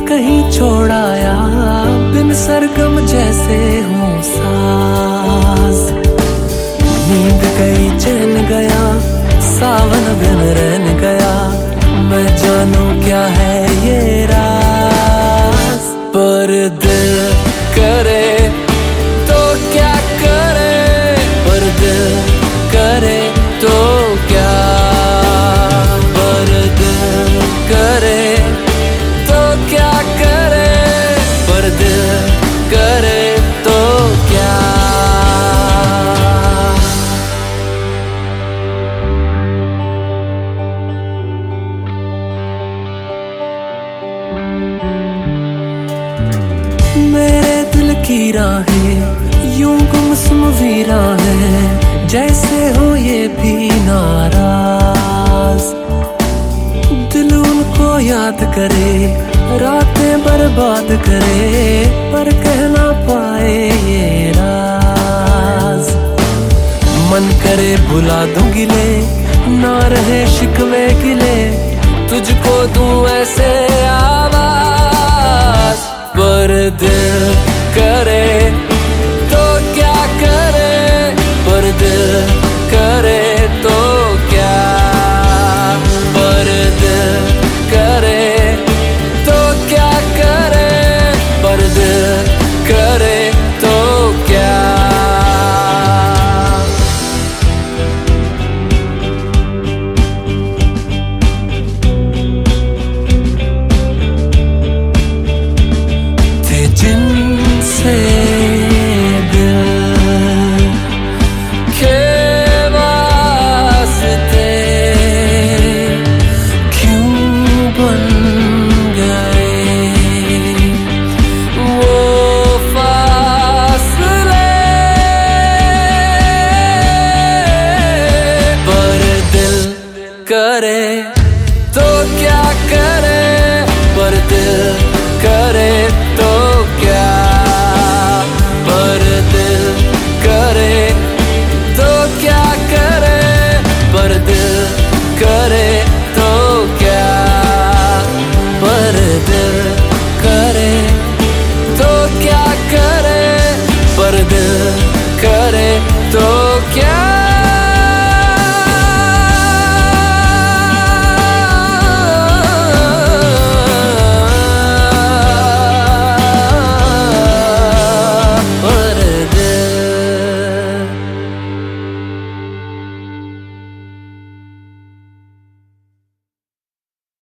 कहीं छोड़ाया, बिन सरगम जैसे हूँ साज। नींद गई चैन गया, सावन बिन रहन गया, मैं जानू क्या है ये राज। पर दिल करे तो क्या करे, पर दिल करे तो क्या, पर दिल करे तो क्या करे, पर दिल करे तो क्या। मेरे दिल की राहें यूं गुमसुम वीरां हैं, जैसे हो ये भी नाराज। दिल उनको याद करे, रातें बर्बाद करे, पर कह ना पाए ये राज। मन करे भुला दूं गिले, ना रहे शिकवे गिले, तुझको दूं ऐसे आवाज। पर दिल करे तो क्या करे, पर दिल करे तो क्या, पर दिल करे तो क्या करे, पर दिल करे तो क्या। जिनसे दिल के वास्ते क्यों बन गए वो फासले। पर दिल करे तो क्या करे, पर दिल करे